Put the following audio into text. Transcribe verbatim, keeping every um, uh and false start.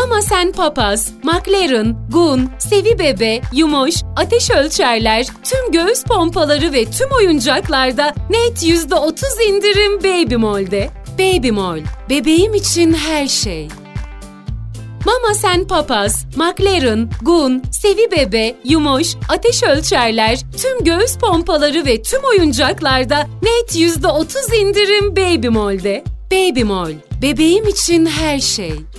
Mama Sen Papaz, McLaren, Gun, Sevi Bebe, Yumoş, Ateş Ölçerler, tüm göğüs pompaları ve tüm oyuncaklarda net yüzde otuz indirim Baby Mall'de. Baby Mall, bebeğim için her şey. Mama Sen Papaz, McLaren, Gun, Sevi Bebe, Yumoş, Ateş Ölçerler, tüm göğüs pompaları ve tüm oyuncaklarda net yüzde otuz indirim Baby Mall'de. Baby Mall, bebeğim için her şey.